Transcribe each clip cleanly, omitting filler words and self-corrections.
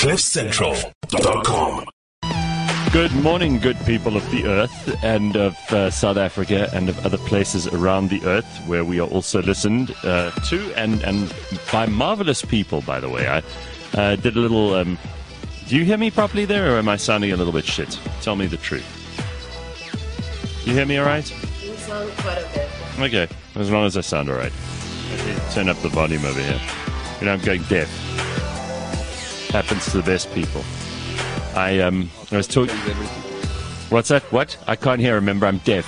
CliffCentral.com. Good morning, good people of the earth and of South Africa and of other places around the earth where we are also listened to and by marvelous people, by the way. I did a little... do you hear me properly there, or am I sounding a little bit shit? Tell me the truth. You hear me all right? You sound quite okay. Okay, as long as I sound all right. Okay, turn up the volume over here. You know, I'm going deaf. Happens to the best people. I was talking... What's that? What? I can't hear. Remember, I'm deaf.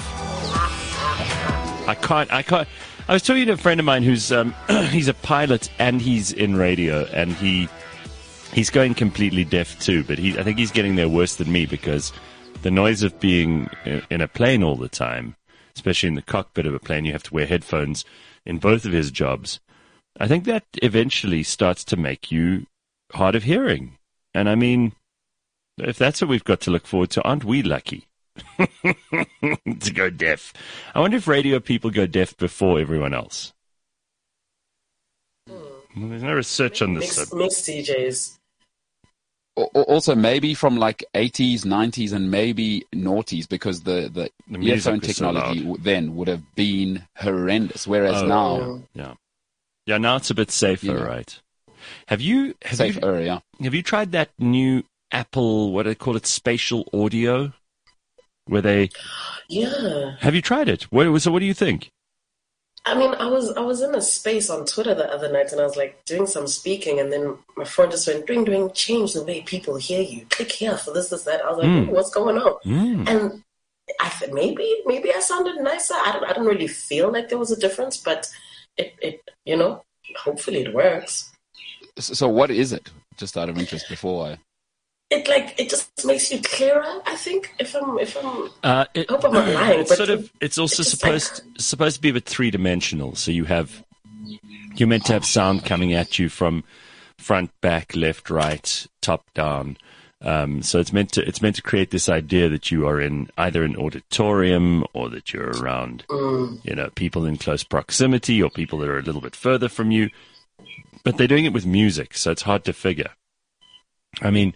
I can't... I was talking to a friend of mine who's... he's a pilot and he's in radio, and he's going completely deaf too, but I think he's getting there worse than me because the noise of being in a plane all the time, especially in the cockpit of a plane, you have to wear headphones in both of his jobs. I think that eventually starts to make you hard of hearing. And I mean... if that's what we've got to look forward to, aren't we lucky to go deaf? I wonder if radio people go deaf before everyone else. Well, there's no research on this. Mixed DJs. Also, maybe from like 80s, 90s, and maybe noughties, because the earphone technology then would have been horrendous. Whereas now... Yeah, now it's a bit safer, right? Have you tried that new... Apple, what do they call it, spatial audio, where they... Yeah. Have you tried it? So what do you think? I mean, I was in a space on Twitter the other night, and I was like doing some speaking, and then my phone just went doing, change the way people hear you. Click here for this, that. I was like, what's going on? And I thought maybe I sounded nicer. I don't really feel like there was a difference, but it hopefully it works. So what is it? Just out of interest before I... It just makes you clearer. I think if I'm I hope I'm not lying. It's but it's also supposed to be a bit 3-dimensional. So you're meant to have sound coming at you from front, back, left, right, top, down. So it's meant to create this idea that you are in either an auditorium or that you're around, people in close proximity or people that are a little bit further from you. But they're doing it with music, so it's hard to figure. I mean,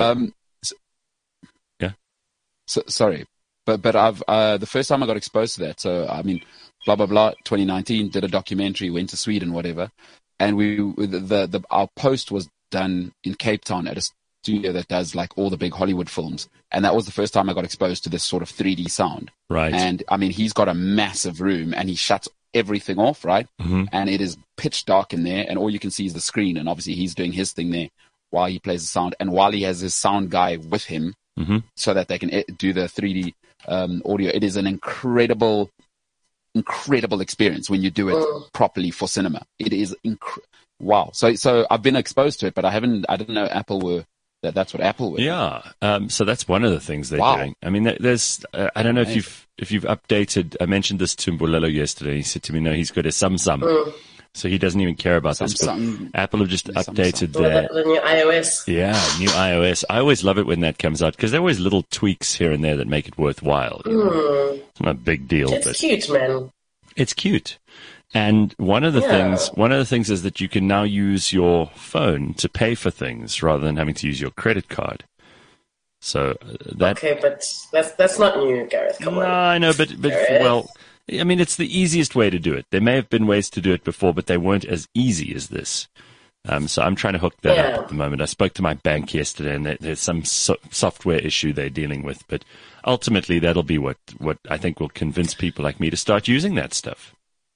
yeah. So, sorry, but I've the first time I got exposed to that. So I mean, blah blah blah. 2019, did a documentary, went to Sweden, whatever, and our post was done in Cape Town at a studio that does like all the big Hollywood films, and that was the first time I got exposed to this sort of 3D sound. Right. And I mean, he's got a massive room, and he shuts everything off, right? Mm-hmm. And it is pitch dark in there, and all you can see is the screen, and obviously he's doing his thing there while he plays the sound, and while he has his sound guy with him, so that they can do the 3D audio. It is an incredible experience when you do it properly for cinema. It is wow. So I've been exposed to it, but I didn't know Apple were that's what Apple were. Yeah. So that's one of the things they're doing. I mean, there's I don't know if you've updated. I mentioned this to Mbulelo yesterday. He said to me, no, he's got a Samsung. So he doesn't even care about this. But Apple have just updated the new iOS. Yeah, new iOS. I always love it when that comes out because there are always little tweaks here and there that make it worthwhile. It's not a big deal. It's cute, man. It's cute. And one of the things is that you can now use your phone to pay for things rather than having to use your credit card. So okay, but that's not new, Gareth. Come on. No, I know, but well. I mean, it's the easiest way to do it. There may have been ways to do it before, but they weren't as easy as this. So I'm trying to hook that up at the moment. I spoke to my bank yesterday, and there's some software issue they're dealing with. But ultimately, that'll be what I think will convince people like me to start using that stuff.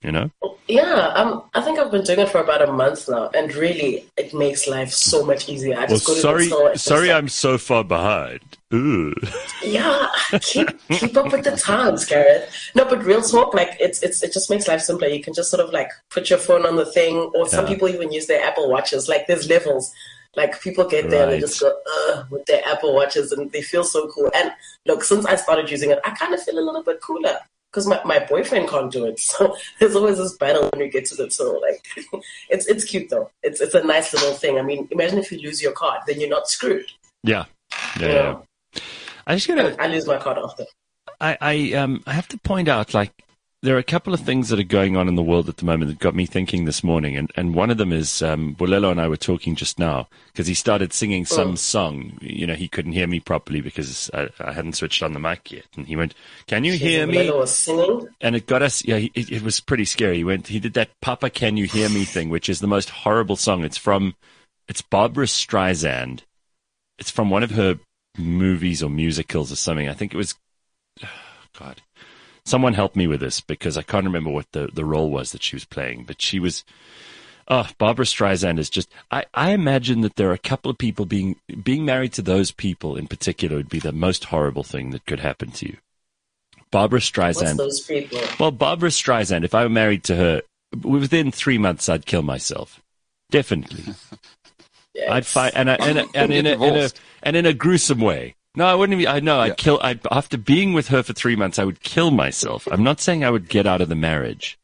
Yeah, I think I've been doing it for about a month now, and really, it makes life so much easier. I just go to the store. Sorry, I'm so far behind. Ooh. Yeah, keep up with the times, Gareth. No, but real talk, like it just makes life simpler. You can just sort of like put your phone on the thing, or some people even use their Apple Watches. Like there's levels. Like people get there and they just go with their Apple Watches, and they feel so cool. And look, since I started using it, I kind of feel a little bit cooler. Because my boyfriend can't do it, so there's always this battle when we get to the tour. Like, it's cute though. It's a nice little thing. I mean, imagine if you lose your card, then you're not screwed. Yeah. I lose my card often. I have to point out, like, there are a couple of things that are going on in the world at the moment that got me thinking this morning. And one of them is, Bulelo and I were talking just now because he started singing some song. You know, he couldn't hear me properly because I hadn't switched on the mic yet. And he went, "Can you hear me?" Bulelo was singing. And it got us, it was pretty scary. He did that "Papa, Can You Hear Me" thing, which is the most horrible song. It's Barbara Streisand. It's from one of her movies or musicals or something. I think it was, God. Someone help me with this because I can't remember what the role was that she was playing. But she was, Barbara Streisand is just, I imagine that there are a couple of people being married to those people in particular would be the most horrible thing that could happen to you. Barbara Streisand. What's those people? Well, Barbara Streisand, if I were married to her, within 3 months I'd kill myself. Definitely. Yes. I'd fight, and in a gruesome way. No, I wouldn't. I'd kill. After being with her for 3 months, I would kill myself. I'm not saying I would get out of the marriage.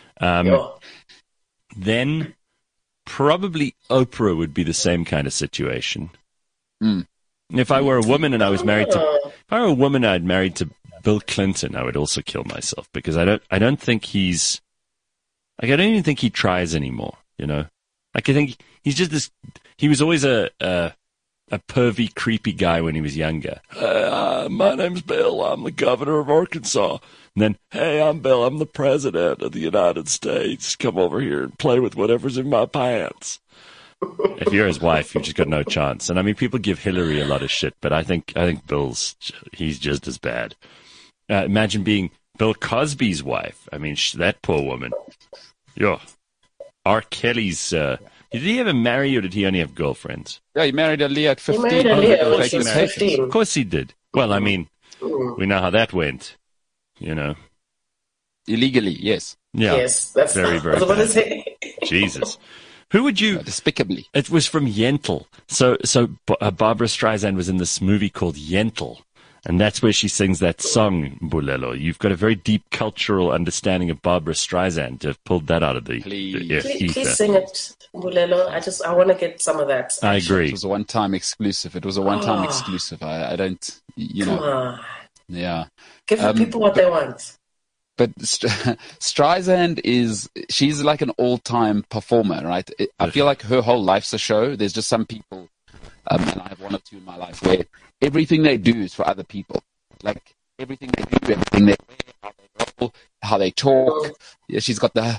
Then probably Oprah would be the same kind of situation. If I were a woman and I was married I'd married to Bill Clinton, I would also kill myself because I don't think he's. Like, I don't even think he tries anymore. You know, like I think he's just this. He was always a pervy, creepy guy when he was younger. My name's Bill. I'm the governor of Arkansas. And then, hey, I'm Bill. I'm the president of the United States. Come over here and play with whatever's in my pants. If you're his wife, you've just got no chance. And I mean, people give Hillary a lot of shit, but I think he's just as bad. Imagine being Bill Cosby's wife. I mean, that poor woman. Yo, R. Kelly's. Did he ever marry or did he only have girlfriends? Yeah, he married Aaliyah at 15. He married Aaliyah when she was 15. Of course he did. Well, I mean, we know how that went, you know. Illegally, yes. Yeah. Yes, that's very, very what bad. is it? Jesus. Who would you... Despicably. It was from Yentl. So Barbara Streisand was in this movie called Yentl. And that's where she sings that song, Bulelo. You've got a very deep cultural understanding of Barbara Streisand to have pulled that out of the ether. Please sing it, Bulelo. I want to get some of that. I agree. It was a one-time exclusive. Exclusive. I don't, you know. Come on. Yeah. Give the people what they want. But Streisand she's like an all-time performer, right? I feel like her whole life's a show. There's just some people, and I have one or two in my life, where everything they do is for other people. Like, everything they do, everything they wear, how they roll, how they talk. Yeah, she's got the,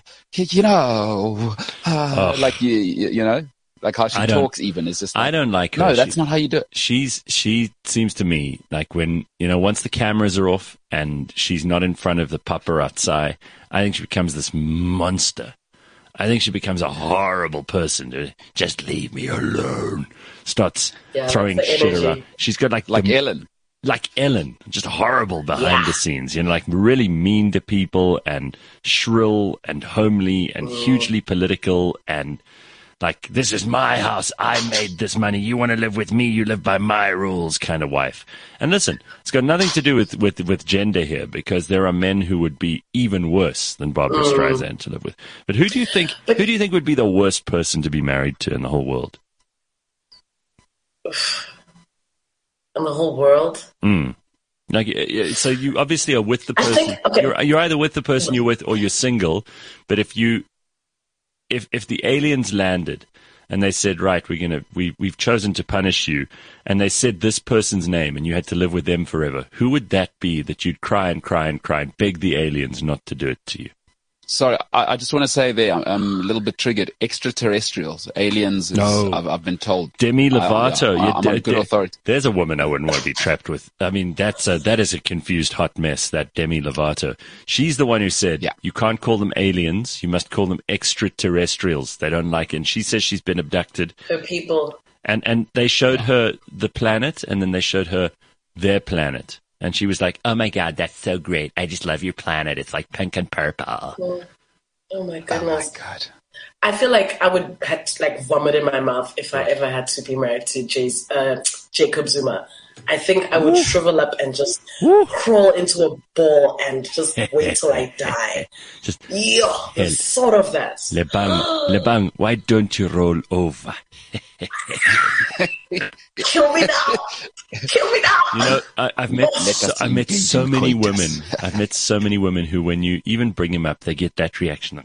like, you know, like how she talks even is just like, I don't like her. No, that's not how you do it. She seems to me like when, you know, once the cameras are off and she's not in front of the paparazzi, I think she becomes this monster. I think she becomes a horrible person. Just leave me alone. Starts throwing shit around. She's got like Ellen. Like Ellen, just horrible behind the scenes, you know, like really mean to people and shrill and homely and hugely political and like, this is my house. I made this money. You want to live with me? You live by my rules kind of wife. And listen, it's got nothing to do with gender here because there are men who would be even worse than Barbara Streisand to live with. But who do you think would be the worst person to be married to in the whole world? In the whole world? Like, so you obviously are with the person. You're either with the person you're with or you're single. But if the aliens landed and they said, right, we've chosen to punish you, and they said this person's name and you had to live with them forever, who would that be that you'd cry and cry and cry and beg the aliens not to do it to you? Sorry, I just want to say there, I'm a little bit triggered. Extraterrestrials, aliens, I've been told. Demi Lovato. I'm on good authority. There's a woman I wouldn't want to be trapped with. I mean, that is a confused hot mess, that Demi Lovato. She's the one who said, you can't call them aliens, you must call them extraterrestrials. They don't like it. And she says she's been abducted. Her people. And they showed her the planet, and then they showed her their planet. And she was like, oh, my God, that's so great. I just love your planet. It's like pink and purple. Oh my goodness. Oh, my God. I feel like I would have to, like, vomit in my mouth if I ever had to be married to Jacob Zuma. I think I would shrivel up and just crawl into a ball and just wait till I die. Sort of that. Lebang, why don't you roll over? Kill me now. Kill me now. You know, I've met so many women. I've met so many women who, when you even bring him up, they get that reaction.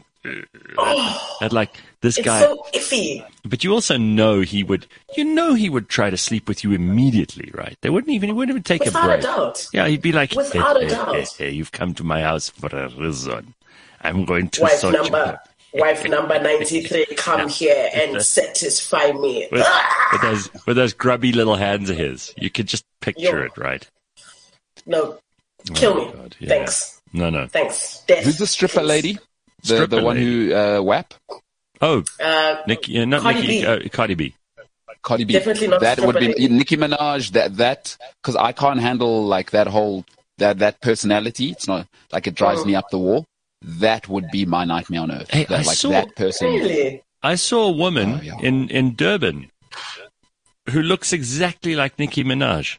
And like this guy, so iffy. But you also know he would try to sleep with you immediately, right? He wouldn't even take a break. Without a doubt. Yeah, he'd be like, without a doubt. Hey, you've come to my house for a reason. I'm going to Wife number 93, come here and satisfy me. With those grubby little hands of his. You could just picture it, right? No. Kill me. God, yeah. Thanks. No. Thanks. Death. Who's the stripper lady? The one who WAP? Oh, Nicki, not Cardi Nicki, B. Cardi B. Cardi B. Definitely not That would be stripper lady. Nicki Minaj. That because I can't handle like that whole that personality. It's not like it drives me up the wall. That would be my nightmare on earth. Hey, that person. Really? I saw a woman in Durban who looks exactly like Nicki Minaj.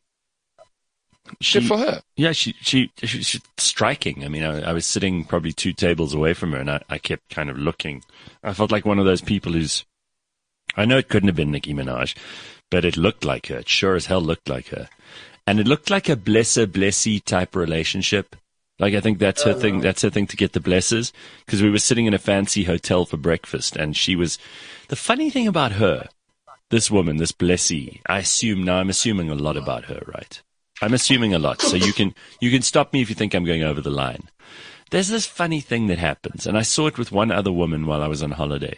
Good for her. Yeah, she's striking. I mean, I was sitting probably 2 tables away from her, and I kept kind of looking. I felt like one of those people who's... I know it couldn't have been Nicki Minaj, but it looked like her. It sure as hell looked like her. And it looked like a blesser-blessee type relationship. Like, I think that's her thing. That's her thing to get the blessers. Because we were sitting in a fancy hotel for breakfast, and she was... The funny thing about her, this woman, this blessee, I'm assuming a lot about her, right? I'm assuming a lot, so you can stop me if you think I'm going over the line. There's this funny thing that happens, and I saw it with one other woman while I was on holiday,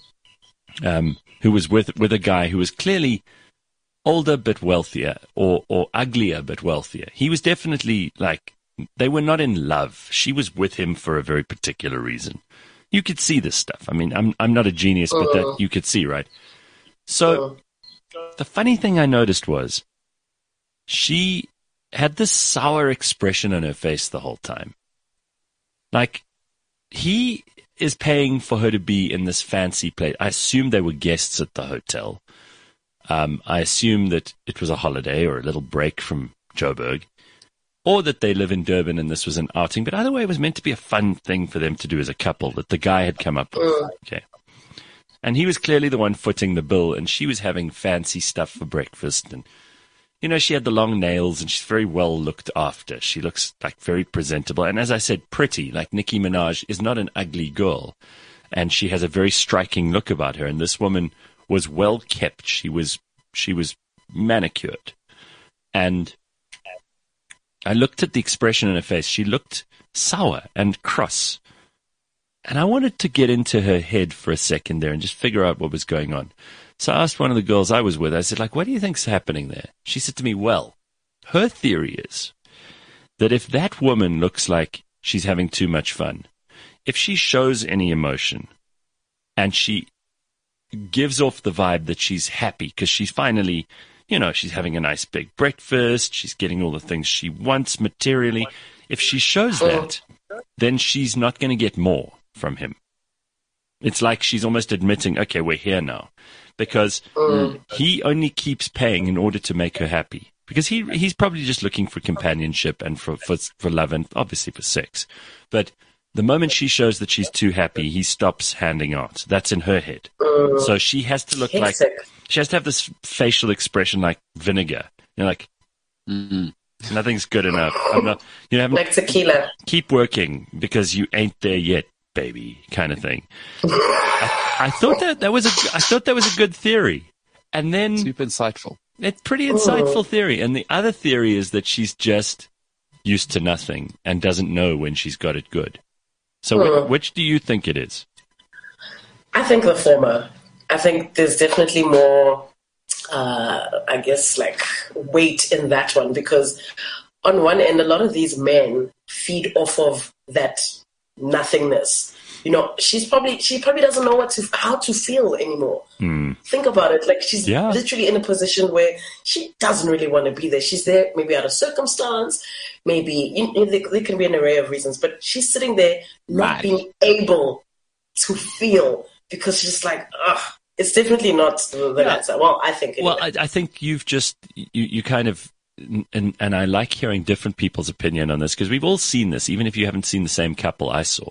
who was with a guy who was clearly older but wealthier, or uglier but wealthier. He was definitely like, they were not in love. She was with him for a very particular reason. You could see this stuff. I mean, I'm not a genius, but that you could see, right? So the funny thing I noticed was she had this sour expression on her face the whole time. Like, he is paying for her to be in this fancy place. I assume they were guests at the hotel. I assume that it was a holiday or a little break from Joburg, or that they live in Durban and this was an outing. But either way, it was meant to be a fun thing for them to do as a couple that the guy had come up with. Okay. And he was clearly the one footing the bill, and she was having fancy stuff for breakfast. And, you know, she had the long nails, and she's very well looked after. She looks like very presentable. And as I said, pretty. Like Nicki Minaj is not an ugly girl. And she has a very striking look about her. And this woman was well kept. She was manicured. And I looked at the expression in her face. She looked sour and cross. And I wanted to get into her head for a second there and just figure out what was going on. So I asked one of the girls I was with, I said, like, what do you think's happening there? She said to me, well, her theory is that if that woman looks like she's having too much fun, if she shows any emotion and she gives off the vibe that she's happy because she's finally, you know, she's having a nice big breakfast, she's getting all the things she wants materially, if she shows that, then she's not going to get more from him. It's like she's almost admitting, okay, we're here now. Because he only keeps paying in order to make her happy. Because he's probably just looking for companionship and for love and obviously for sex. But the moment she shows that she's too happy, he stops handing out. That's in her head. So she has to look like, she has to have this facial expression like vinegar. You know, like, nothing's good enough. I'm not, you know, like tequila. Keep working because you ain't there yet, baby, kind of thing. I thought that was a good theory, and then super insightful. It's pretty insightful theory. And the other theory is that she's just used to nothing and doesn't know when she's got it good. So which do you think it is? I think the former. I think there's definitely more, I guess, like weight in that one, because on one end, a lot of these men feed off of that nothingness. You know, she probably doesn't know how to feel anymore. Think about it. Like, she's literally in a position where she doesn't really want to be there. She's there maybe out of circumstance, maybe there can be an array of reasons, but she's sitting there not being able to feel because she's like, it's definitely not the answer. Well, I think. Anyway. Well, I think you've just you kind of. And I like hearing different people's opinion on this, because we've all seen this, even if you haven't seen the same couple I saw.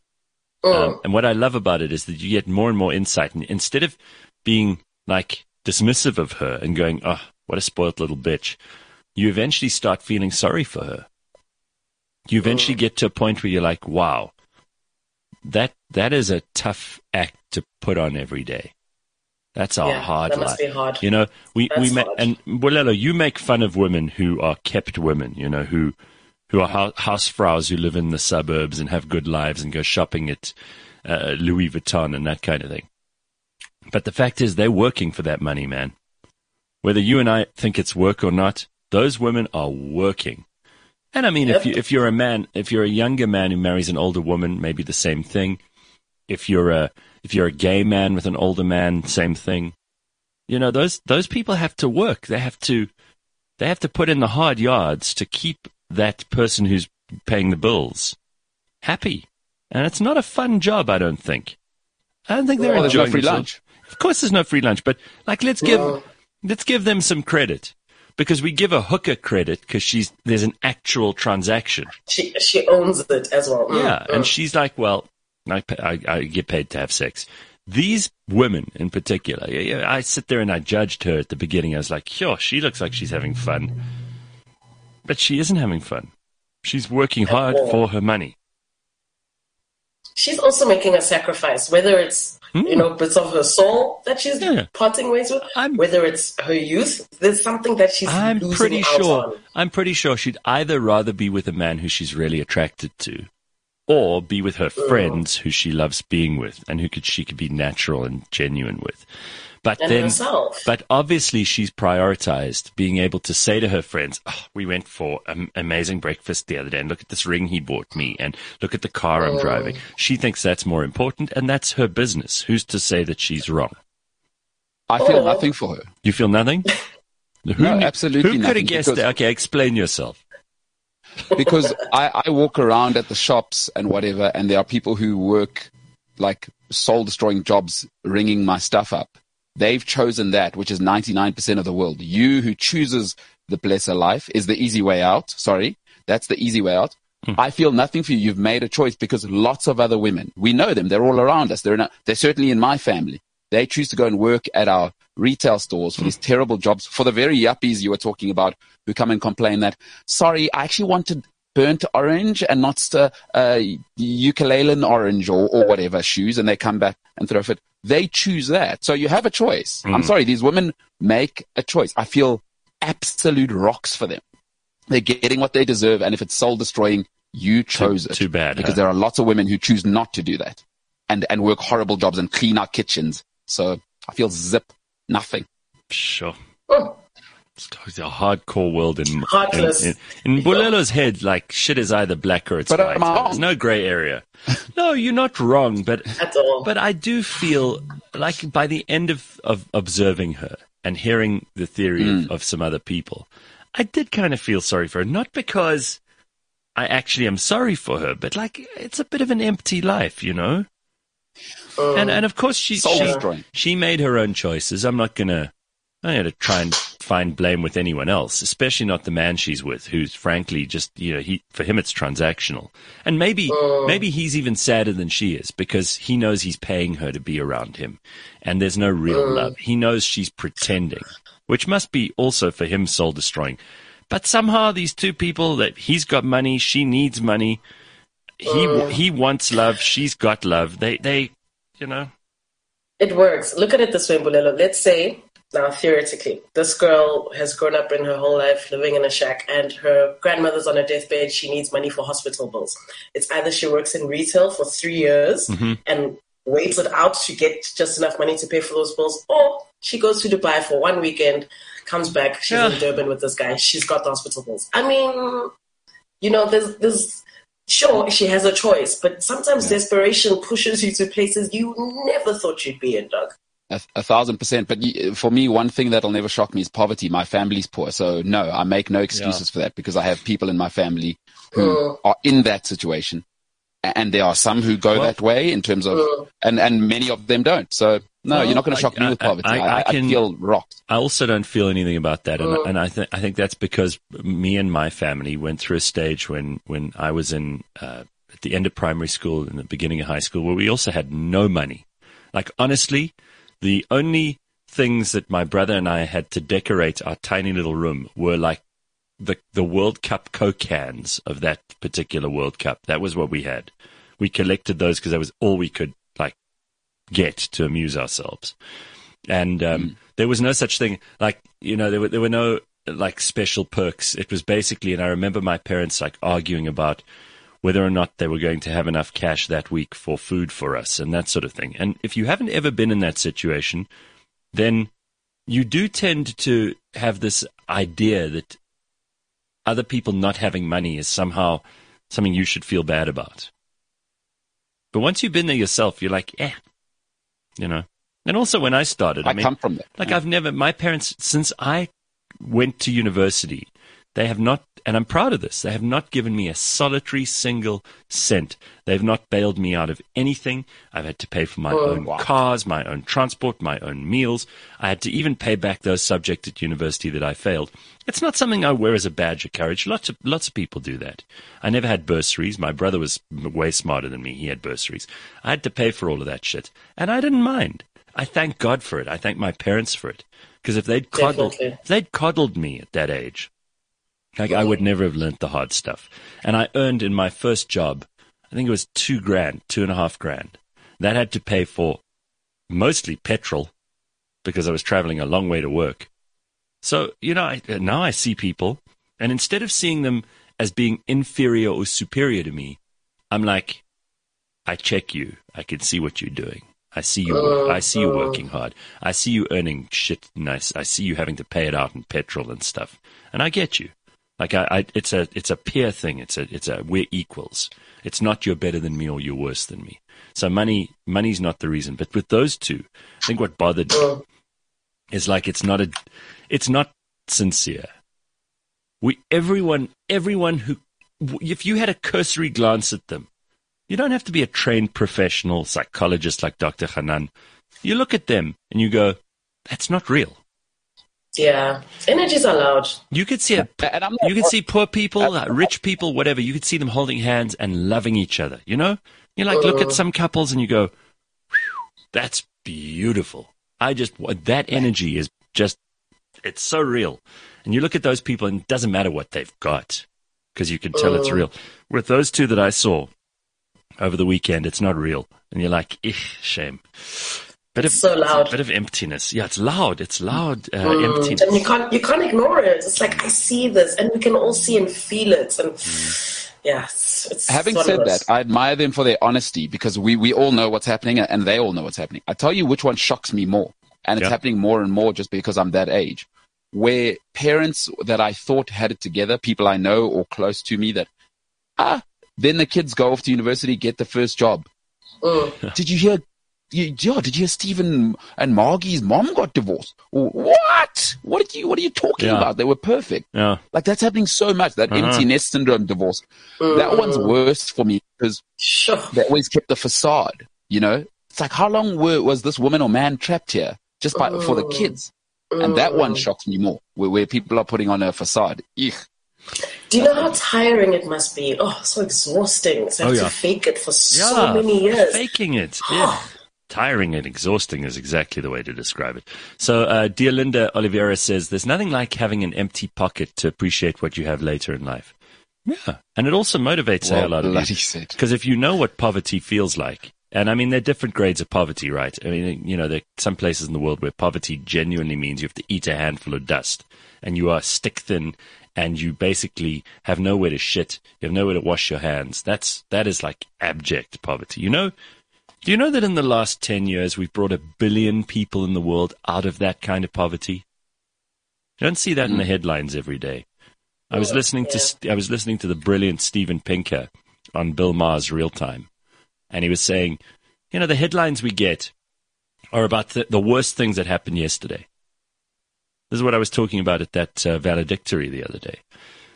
And what I love about it is that you get more and more insight. And instead of being like dismissive of her and going, oh, what a spoiled little bitch, you eventually start feeling sorry for her. You eventually get to a point where you're like, wow, that is a tough act to put on every day. That's a hard that life. must be hard. You know, we hard. And Bolelo, you make fun of women who are kept women, you know, who are housevrouws who live in the suburbs and have good lives and go shopping at Louis Vuitton and that kind of thing. But the fact is, they're working for that money, man. Whether you and I think it's work or not, those women are working. And I mean, if you're a man, if you're a younger man who marries an older woman, maybe the same thing. If you're a gay man with an older man, same thing. You know, those people have to work. They have to put in the hard yards to keep that person who's paying the bills happy. And it's not a fun job, I don't think. I don't think they're enjoying there's no free themselves. lunch. Of course there's no free lunch, but like let's give them some credit. Because we give a hooker credit because there's an actual transaction. She owns it as well. Yeah, and she's like, well, I get paid to have sex. These women in particular, I sit there and I judged her at the beginning. I was like, sure, she looks like she's having fun. But she isn't having fun. She's working hard for her money. She's also making a sacrifice, whether it's bits of her soul that she's parting ways with, whether it's her youth. There's something that she's losing out on. I'm pretty sure she'd either rather be with a man who she's really attracted to, or be with her friends who she loves being with, and she could be natural and genuine with. But but obviously she's prioritized being able to say to her friends, we went for an amazing breakfast the other day, and look at this ring he bought me, and look at the car I'm driving. She thinks that's more important, and that's her business. Who's to say that she's wrong? I feel nothing for her. You feel nothing? No, absolutely nothing. Who could have guessed that? Okay, explain yourself. Because I walk around at the shops and whatever, and there are people who work like soul-destroying jobs ringing my stuff up. They've chosen that, which is 99% of the world. You who chooses the blesser life is the easy way out. Sorry, that's the easy way out. I feel nothing for you. You've made a choice because lots of other women, we know them. They're all around us. They're certainly in my family. They choose to go and work at our retail stores for these terrible jobs, for the very yuppies you were talking about who come and complain that, sorry, I actually wanted burnt orange and not ukulele orange or whatever shoes, and they come back and throw a fit. They choose that. So you have a choice. I'm sorry, these women make a choice. I feel absolute rocks for them. They're getting what they deserve, and if it's soul destroying, you chose it. Too bad. Because there are lots of women who choose not to do that and work horrible jobs and clean our kitchens. So I feel nothing. Sure. It's a hardcore world in Bolelo's head, like shit is either black or it's white. There's no gray area. No, you're not wrong, but at all. But I do feel like by the end of observing her and hearing the theory of some other people, I did kind of feel sorry for her. Not because I actually am sorry for her, but like it's a bit of an empty life, you know? And of course she made her own choices. I'm not gonna try and find blame with anyone else, especially not the man she's with, who's frankly just, for him it's transactional. And maybe he's even sadder than she is because he knows he's paying her to be around him and there's no real love. He knows she's pretending, which must be also for him soul destroying. But somehow these two people, that he's got money, she needs money, he wants love, she's got love. They It works. Look at it this way, Bolelo. Let's say, now, theoretically, this girl has grown up in her whole life living in a shack and her grandmother's on her deathbed. She needs money for hospital bills. It's either she works in retail for 3 years and waits it out to get just enough money to pay for those bills, or she goes to Dubai for 1 weekend, comes back, she's in Durban with this guy, she's got the hospital bills. I mean, there's sure, she has a choice, but sometimes desperation pushes you to places you never thought you'd be in, Doug. 1,000%. But for me, one thing that'll never shock me is poverty. My family's poor. So no, I make no excuses for that because I have people in my family who are in that situation. And there are some who go that way in terms of, and many of them don't. So no, you're not going to shock me with poverty. I feel rocked. I also don't feel anything about that. And I think that's because me and my family went through a stage when I was in, at the end of primary school and the beginning of high school where we also had no money. Like honestly, the only things that my brother and I had to decorate our tiny little room were like the World Cup Coke cans of that particular World Cup. That was what we had. We collected those because that was all we could get to amuse ourselves. And there was no such thing there were no special perks. It was basically, and I remember my parents arguing about whether or not they were going to have enough cash that week for food for us and that sort of thing. And if you haven't ever been in that situation, then you do tend to have this idea that other people not having money is somehow something you should feel bad about. But once you've been there yourself, you're like, And also when I started, I come from that. My parents, since I went to university, they have not, and I'm proud of this, they have not given me a solitary single cent. They've not bailed me out of anything. I've had to pay for my own cars, my own transport, my own meals. I had to even pay back those subjects at university that I failed. It's not something I wear as a badge of courage. Lots of people do that. I never had bursaries. My brother was way smarter than me. He had bursaries. I had to pay for all of that shit, and I didn't mind. I thank God for it. I thank my parents for it. Because if they'd coddled me at that age, I would never have learnt the hard stuff. And I earned in my first job, I think it was $2,500. That had to pay for mostly petrol because I was traveling a long way to work. So, now I see people, and instead of seeing them as being inferior or superior to me, I'm like, I check you. I can see what you're doing. I see you. I see you working hard. I see you earning shit nice. I see you having to pay it out in petrol and stuff. And I get you. It's a peer thing. We're equals. It's not you're better than me or you're worse than me. So money's not the reason. But with those two, I think what bothered me is it's not sincere. Everyone who, if you had a cursory glance at them, you don't have to be a trained professional psychologist like Dr. Hanan. You look at them and you go, that's not real. Yeah, energies are loud. You could see see poor people, rich people, whatever. You could see them holding hands and loving each other. You look at some couples and you go, that's beautiful. That energy is just, it's so real. And you look at those people and it doesn't matter what they've got because you can tell it's real. With those two that I saw over the weekend, it's not real. And you're like, shame. It's so loud. A bit of emptiness. Yeah, it's loud. It's loud emptiness. And you can't ignore it. It's like, I see this, and we can all see and feel it. And it's having said that, I admire them for their honesty because we all know what's happening and they all know what's happening. I tell you which one shocks me more, and it's happening more and more just because I'm that age, where parents that I thought had it together, people I know or close to me that, then the kids go off to university, get the first job. Did you hear? Did you hear Stephen and Margie's mom got divorced? What? What are you talking about? They were perfect. Yeah. Like that's happening so much. That empty nest syndrome divorce. That one's worse for me because they always kept the facade. It's like how long was this woman or man trapped here just for the kids? And that one shocks me more, where people are putting on a facade. Eek. Do you know how tiring it must be? Oh, so exhausting. So have to fake it for so many years. Faking it. Yeah. Tiring and exhausting is exactly the way to describe it. So, dear Linda Oliveira says, there's nothing like having an empty pocket to appreciate what you have later in life. Yeah. And it also motivates a lot of you. Because if you know what poverty feels like, and I mean, there are different grades of poverty, right? I mean, there are some places in the world where poverty genuinely means you have to eat a handful of dust and you are stick thin and you basically have nowhere to shit. You have nowhere to wash your hands. That is like abject poverty. Do you know that in the last 10 years, we've brought 1 billion people in the world out of that kind of poverty? You don't see that in the headlines every day. I was listening to the brilliant Steven Pinker on Bill Maher's Real Time. And he was saying, the headlines we get are about the worst things that happened yesterday. This is what I was talking about at that valedictory the other day.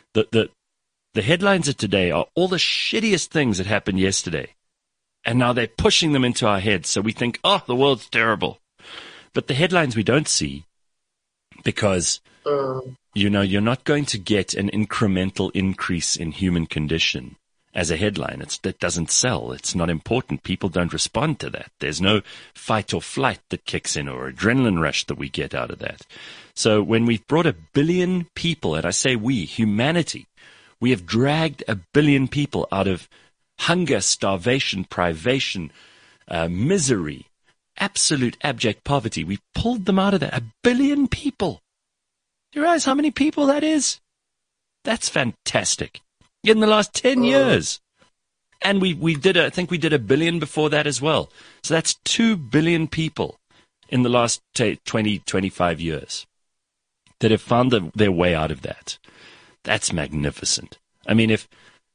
The headlines of today are all the shittiest things that happened yesterday. And now they're pushing them into our heads. So we think, the world's terrible. But the headlines we don't see because, you're not going to get an incremental increase in human condition as a headline. That doesn't sell. It's not important. People don't respond to that. There's no fight or flight that kicks in or adrenaline rush that we get out of that. So when we've brought 1 billion people, and I say we, humanity, we have dragged 1 billion people out of hunger, starvation, privation, misery, absolute abject poverty. We pulled them out of that. 1 billion people. Do you realize how many people that is? That's fantastic. In the last 10 years. And I think we did 1 billion before that as well. So that's 2 billion people in the last 20, 25 years that have found their way out of that. That's magnificent. I mean, if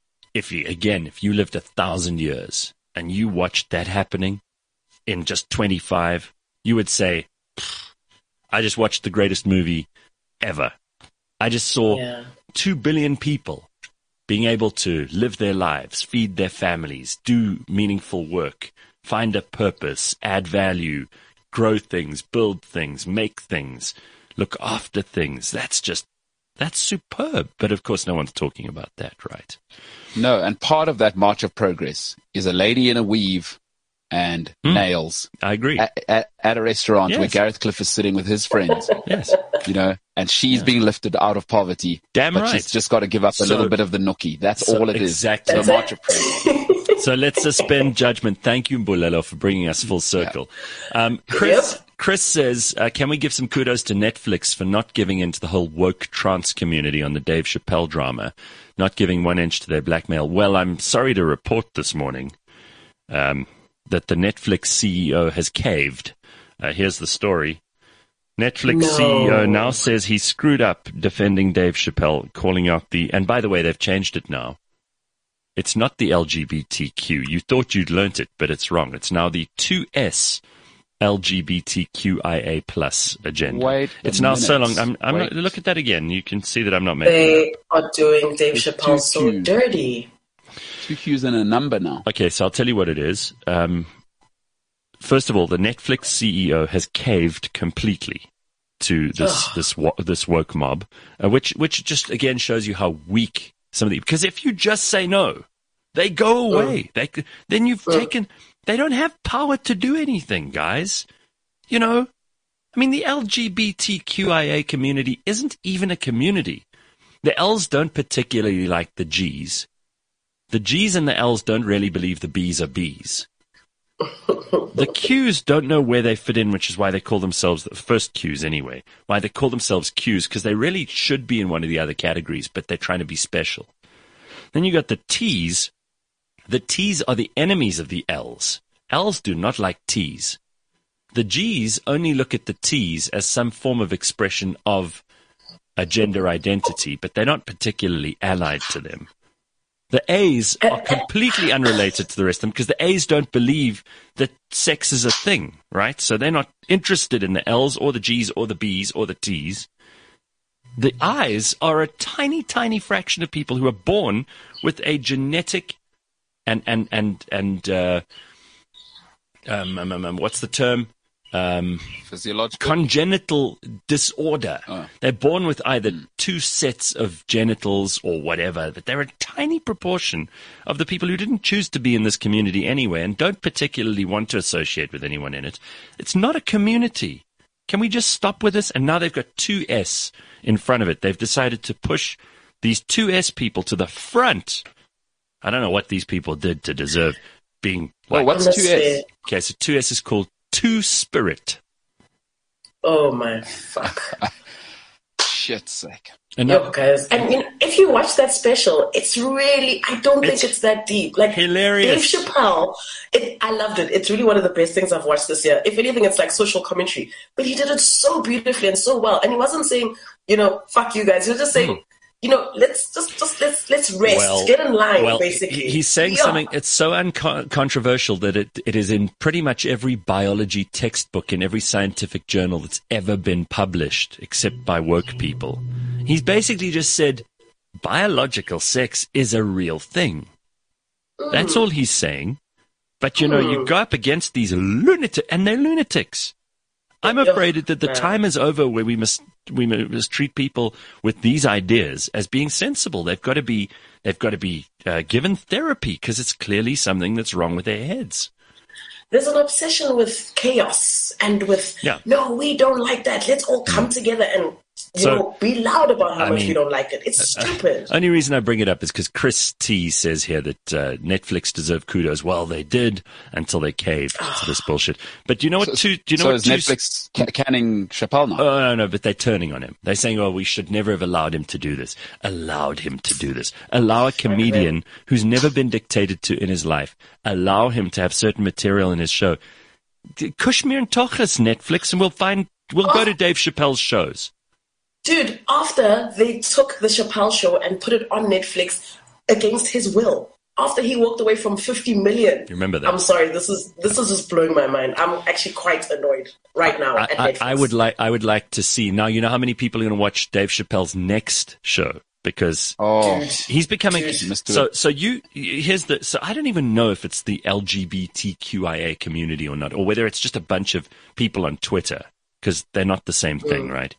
you lived 1,000 years and you watched that happening in just 25, you would say, I just watched the greatest movie ever. I just saw 2 billion people being able to live their lives, feed their families, do meaningful work, find a purpose, add value, grow things, build things, make things, look after things. That's superb. But of course, no one's talking about that, right? No, and part of that march of progress is a lady in a weave and nails. I agree. At a restaurant where Gareth Cliff is sitting with his friends. Yes. And she's being lifted out of poverty. Damn but right. She's just got to give up a little bit of the nookie. That's all it is. Exactly. The march of progress. So let's suspend judgment. Thank you, Mbulelo, for bringing us full circle. Chris says, can we give some kudos to Netflix for not giving in to the whole woke trans community on the Dave Chappelle drama, not giving 1 inch to their blackmail? Well, I'm sorry to report this morning that the Netflix CEO has caved. Here's the story. Netflix CEO now says he screwed up defending Dave Chappelle, calling out and by the way, they've changed it now. It's not the LGBTQ. You thought you'd learnt it, but it's wrong. It's now the 2S LGBTQIA plus agenda. It's now so long. I'm not, look at that again. You can see that I'm not making They are doing Dave Chappelle so dirty. 2 Q's and a number now. Okay, so I'll tell you what it is. First of all, the Netflix CEO has caved completely to this woke mob, which just again shows you how weak because if you just say no, they go away. Then you've taken. They don't have power to do anything, guys. I mean, the LGBTQIA community isn't even a community. The L's don't particularly like the G's. The G's and the L's don't really believe the B's are B's. The Q's don't know where they fit in, which is why they call themselves the first Q's anyway. Why they call themselves Q's, because they really should be in one of the other categories, but they're trying to be special. Then you got the T's. The T's are the enemies of the L's. L's do not like T's. The G's only look at the T's as some form of expression of a gender identity, but they're not particularly allied to them. The A's are completely unrelated to the rest of them because the A's don't believe that sex is a thing, right? So they're not interested in the L's or the G's or the B's or the T's. The I's are a tiny, tiny fraction of people who are born with a genetic and what's the term? Physiological. Congenital disorder. They're born with either 2 sets of genitals or whatever, but they're a tiny proportion of the people who didn't choose to be in this community anyway and don't particularly want to associate with anyone in it. It's not a community. Can we just stop with this? And now they've got 2S in front of it. They've decided to push these 2S people to the front. I don't know what these people did to deserve being... what's 2S? Okay, so 2S is called Two-Spirit. Oh my fuck. Shit's sake. Guys, I mean, if you watch that special, it's really, I don't think it's that deep. Like, hilarious. Dave Chappelle, I loved it. It's really one of the best things I've watched this year. If anything, it's like social commentary. But he did it so beautifully and so well. And he wasn't saying, fuck you guys. He was just saying, let's rest, get in line, basically. He's saying something, it's so uncontroversial that it is in pretty much every biology textbook in every scientific journal that's ever been published, except by woke people. He's basically just said, biological sex is a real thing. That's all he's saying. But, you go up against these lunatics, and they're lunatics. I'm afraid that the time is over where we must must treat people with these ideas as being sensible. They've got to be given therapy because it's clearly something that's wrong with their heads. There's an obsession with chaos and with, no, we don't like that. Let's all come together and be loud about how much we don't like it. It's stupid. Only reason I bring it up is because Chris T says here that Netflix deserve kudos. Well, they did until they caved to this bullshit. But do you know what? Is Netflix canning Chappelle now? Oh no, but they're turning on him. They're saying, "Oh, we should never have allowed him to do this. Allowed him to do this. Allow a comedian who's never been dictated to in his life. Allow him to have certain material in his show. Kushmir and Tochas, Netflix, and we'll go to Dave Chappelle's shows." Dude, after they took the Chappelle show and put it on Netflix against his will, after he walked away from 50 million. You remember that? I'm sorry, this is just blowing my mind. I'm actually quite annoyed right now at Netflix. I would like to see. Now, you know how many people are going to watch Dave Chappelle's next show? Because he's becoming so I don't even know if it's the LGBTQIA community or not, or whether it's just a bunch of people on Twitter, because they're not the same thing, right?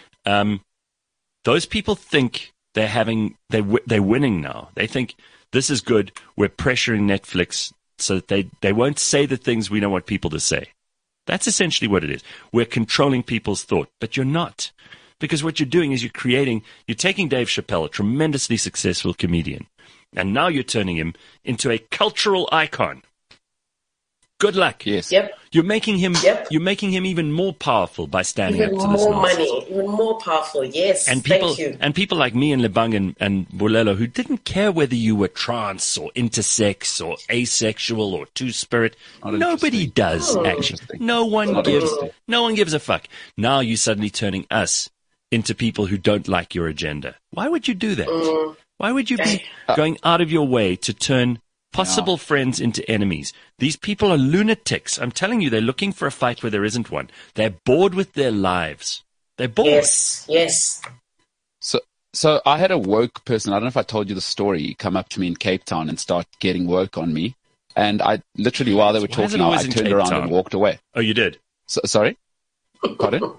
Those people think they're winning now. They think this is good. We're pressuring Netflix so that they won't say the things we don't want people to say. That's essentially what it is. We're controlling people's thought, but you're not. Because what you're doing is you're taking Dave Chappelle, a tremendously successful comedian, and now you're turning him into a cultural icon. Good luck. Yes. Yep. You're making him even more powerful by standing up to this nonsense. Even more money, even more powerful. Yes. And people like me and Lebang and Bulelo, who didn't care whether you were trans or intersex or asexual or two-spirit. Nobody does, actually. No one gives a fuck. Now you're suddenly turning us into people who don't like your agenda. Why would you do that? Why would you be going out of your way to turn possible friends into enemies? These people are lunatics. I'm telling you, they're looking for a fight where there isn't one. They're bored with their lives. They're bored. Yes. So I had a woke person, I don't know if I told you the story, come up to me in Cape Town and start getting woke on me. And I literally, while they were talking, I turned around and walked away. Oh, you did? Sorry? Pardon?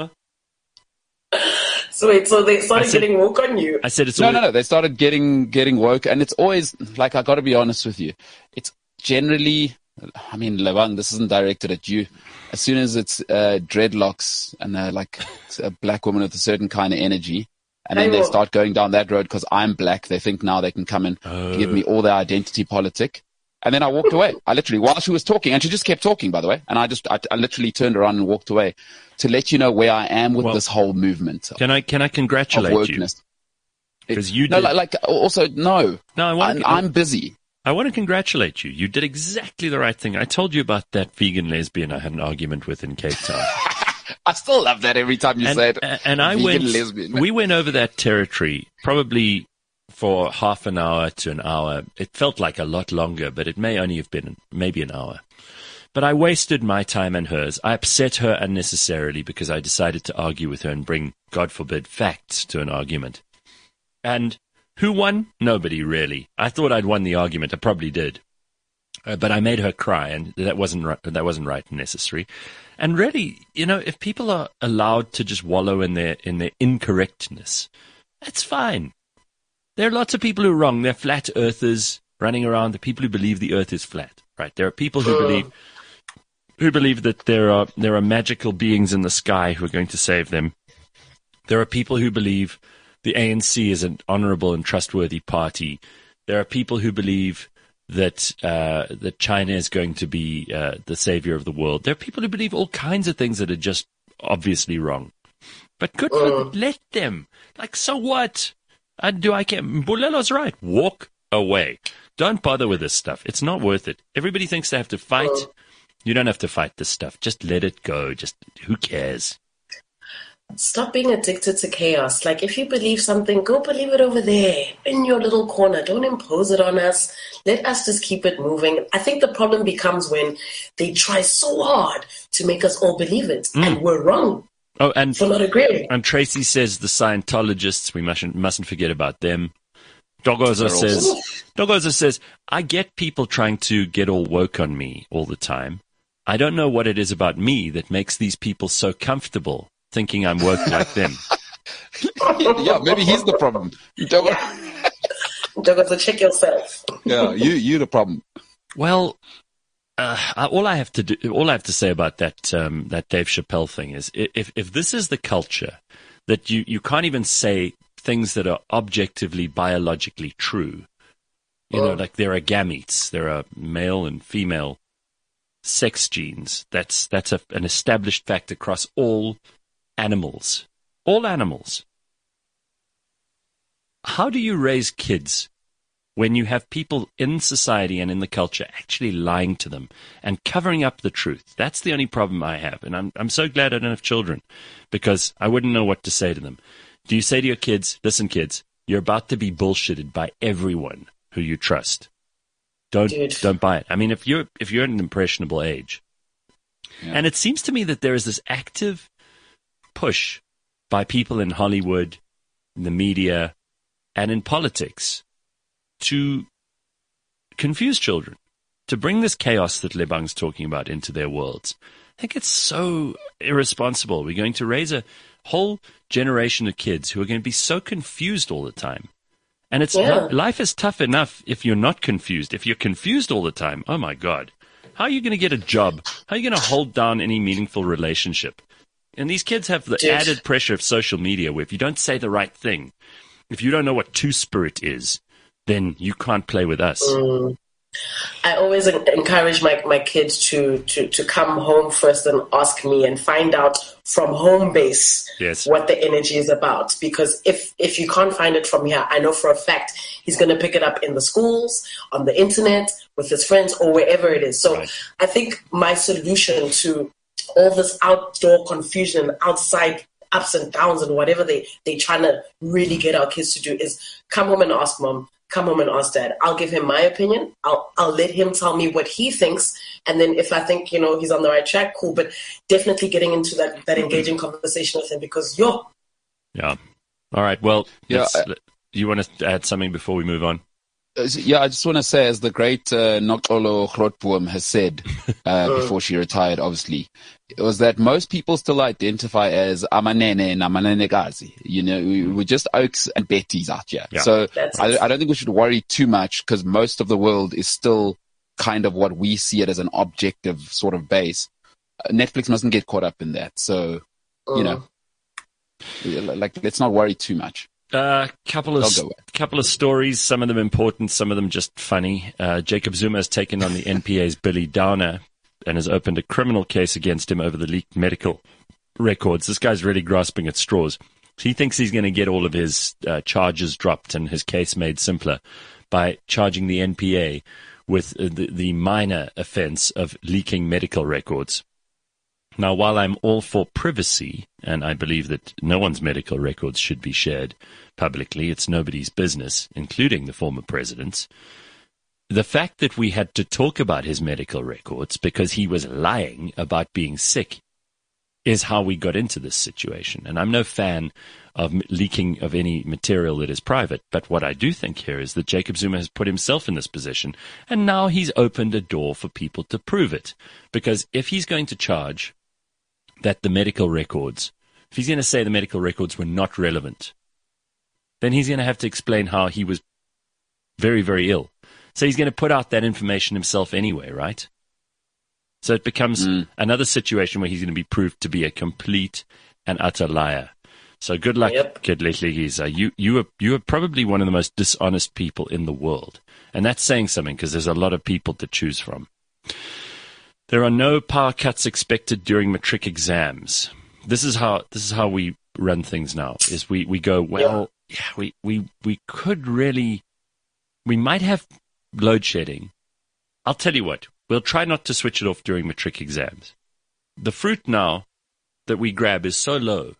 So they started getting woke on you. I said it's no. They started getting woke, and it's always like, I got to be honest with you. It's generally, I mean, Levang, this isn't directed at you. As soon as it's dreadlocks and like a black woman with a certain kind of energy, and then they start going down that road because I'm black, they think now they can come and give me all their identity politic. And then I walked away. I literally, while she was talking, and she just kept talking, by the way, and I literally turned around and walked away to let you know where I am with this whole movement. Can I congratulate you? Because you did. No, I'm busy. I want to congratulate you. You did exactly the right thing. I told you about that vegan lesbian I had an argument with in Cape Town. I still love that every time you say it. And we went over that territory probably for half an hour to an hour. It felt like a lot longer, but it may only have been maybe an hour. But I wasted my time and hers. I upset her unnecessarily because I decided to argue with her and bring, God forbid, facts to an argument. And who won? Nobody, really. I thought I'd won the argument. I probably did. But I made her cry, and that wasn't right and necessary. And really, if people are allowed to just wallow in their incorrectness, that's fine. There are lots of people who are wrong. They're flat earthers running around, the people who believe the earth is flat, right? There are people who believe that there are magical beings in the sky who are going to save them. There are people who believe the ANC is an honorable and trustworthy party. There are people who believe that China is going to be the savior of the world. There are people who believe all kinds of things that are just obviously wrong. But good for them. Let them. Like, so what? Do I care? Bulelo's right. Walk away. Don't bother with this stuff. It's not worth it. Everybody thinks they have to fight. You don't have to fight this stuff. Just let it go. Just, who cares? Stop being addicted to chaos. Like, if you believe something, go believe it over there in your little corner. Don't impose it on us. Let us just keep it moving. I think the problem becomes when they try so hard to make us all believe it, and we're wrong. Oh, and for not agreeing. And Tracy says the Scientologists, we mustn't forget about them. Dogoza says, I get people trying to get all woke on me all the time. I don't know what it is about me that makes these people so comfortable thinking I'm woke like them. Yeah, maybe he's the problem. You don't got to check yourself. Yeah, you the problem. Well, all I have to say about that Dave Chappelle thing is, if this is the culture that you can't even say things that are objectively biologically true, like there are gametes, there are male and female sex genes. That's an established fact across all animals. All animals. How do you raise kids when you have people in society and in the culture actually lying to them and covering up the truth? That's the only problem I have. And I'm so glad I don't have children, because I wouldn't know what to say to them. Do you say to your kids, listen, kids, you're about to be bullshitted by everyone who you trust. Don't buy it. I mean, if you're at an impressionable age, and it seems to me that there is this active push by people in Hollywood, in the media, and in politics to confuse children, to bring this chaos that Lebang's talking about into their worlds. I think it's so irresponsible. We're going to raise a whole generation of kids who are going to be so confused all the time. And life is tough enough if you're not confused. If you're confused all the time, oh my God, how are you going to get a job? How are you going to hold down any meaningful relationship? And these kids have the added pressure of social media, where if you don't say the right thing, if you don't know what two-spirit is, then you can't play with us. I always encourage my kids to come home first and ask me and find out from home base what the energy is about. Because if you can't find it from here, I know for a fact he's going to pick it up in the schools, on the internet, with his friends, or wherever it is. So I think my solution to all this outdoor confusion, outside ups and downs and whatever they trying to really get our kids to do, is come home and ask mom, come home and ask dad. I'll give him my opinion. I'll let him tell me what he thinks. And then if I think, he's on the right track, cool. But definitely getting into that engaging conversation with him, because Yeah. All right. Well, you want to add something before we move on? Yeah, I just want to say, as the great Noxolo Grootboom has said before she retired, obviously, it was that most people still identify as Amanene and Amanenekazi. We're just Oaks and Betties out here. Yeah. So I don't think we should worry too much, because most of the world is still kind of what we see it as an objective sort of base. Netflix mustn't get caught up in that. So, let's not worry too much. Couple of stories, some of them important, some of them just funny. Jacob Zuma has taken on the NPA's Billy Downer and has opened a criminal case against him over the leaked medical records. This guy's really grasping at straws. He thinks he's going to get all of his charges dropped and his case made simpler by charging the NPA with the minor offense of leaking medical records. Now, while I'm all for privacy, and I believe that no one's medical records should be shared publicly, it's nobody's business, including the former president's, the fact that we had to talk about his medical records because he was lying about being sick is how we got into this situation. And I'm no fan of leaking of any material that is private, but what I do think here is that Jacob Zuma has put himself in this position, and now he's opened a door for people to prove it. Because if he's going to charge that the medical records, if he's going to say the medical records were not relevant, then he's going to have to explain how he was very, very ill. So he's going to put out that information himself anyway, right? So it becomes another situation where he's going to be proved to be a complete and utter liar. So good luck, Kid Letlegiza. You are probably one of the most dishonest people in the world. And that's saying something, because there's a lot of people to choose from. There are no power cuts expected during matric exams. This is how we run things now. Is we go, well, we could really, we might have load shedding. I'll tell you what, we'll try not to switch it off during matric exams. The fruit now that we grab is so low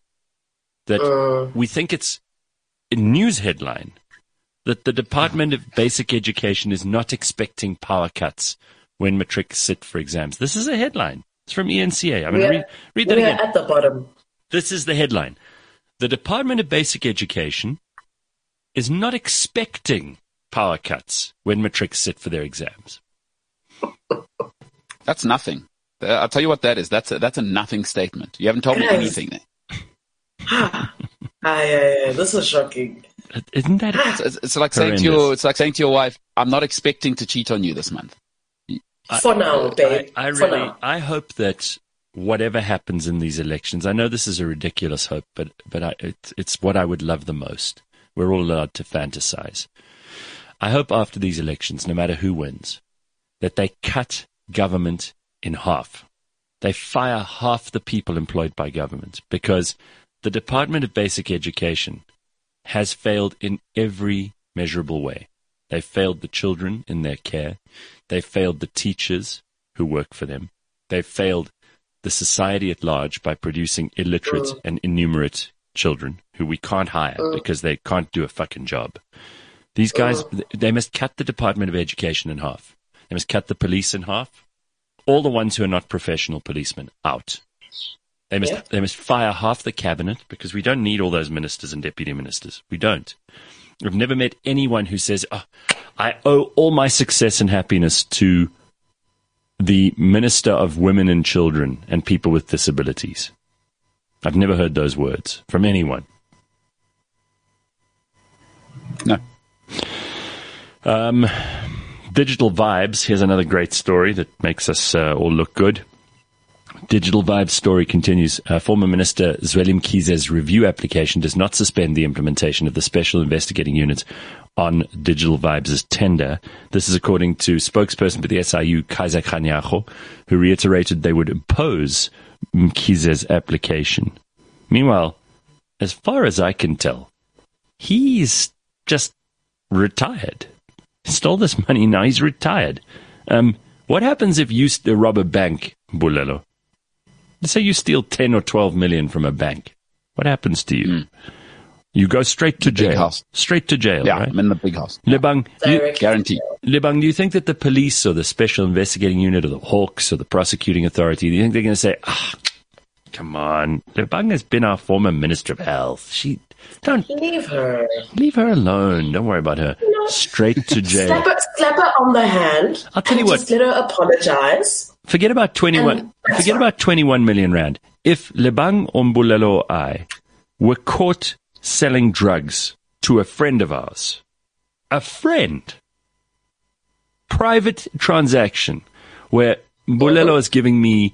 that we think it's a news headline that the Department of Basic Education is not expecting power cuts when matrics sit for exams. This is a headline. It's from ENCA. I'm going to read that again. At the bottom. This is the headline. The Department of Basic Education is not expecting power cuts when matrics sit for their exams. That's nothing. I'll tell you what that is. That's a nothing statement. You haven't told me anything there. This is shocking. Isn't that? It's like saying to your wife, "I'm not expecting to cheat on you this month." For now, babe. I hope that whatever happens in these elections, I know this is a ridiculous hope, but it's what I would love the most. We're all allowed to fantasize. I hope after these elections, no matter who wins, that they cut government in half. They fire half the people employed by government, because the Department of Basic Education has failed in every measurable way. They failed the children in their care. They failed the teachers who work for them. They failed the society at large by producing illiterate and innumerate children who we can't hire because they can't do a fucking job. These guys, they must cut the Department of Education in half. They must cut the police in half. All the ones who are not professional policemen, out. They must fire half the cabinet, because we don't need all those ministers and deputy ministers. We don't. I've never met anyone who says, I owe all my success and happiness to the Minister of Women and Children and People with Disabilities. I've never heard those words from anyone. No. Digital Vibes. Here's another great story that makes us all look good. Digital Vibes story continues. Former Minister Zweli Mkhize's review application does not suspend the implementation of the Special Investigating Unit on Digital Vibes' tender. This is according to spokesperson for the SIU, Kaiser Khanyago, who reiterated they would oppose Mkhize's application. Meanwhile, as far as I can tell, he's just retired. He stole this money, now he's retired. What happens if you rob a bank, Bulelo? Let's say you steal 10 or 12 million from a bank. What happens to you? You go straight to jail. Straight to jail, yeah, right? I'm in the big house. Lebang, guaranteed. Lebang, do you think that the police or the Special Investigating Unit or the Hawks or the Prosecuting Authority, do you think they're going to say, come on, Lebang has been our former Minister of Health. Don't leave her. Leave her alone. Don't worry about her. No. Straight to jail. Slap her on the hand. I'll tell you what. Just let her apologize. Forget about 21. Forget about 21 million rand. If Lebang Ombulelo or I were caught selling drugs to a friend of ours, private transaction, where Mbulelo is giving me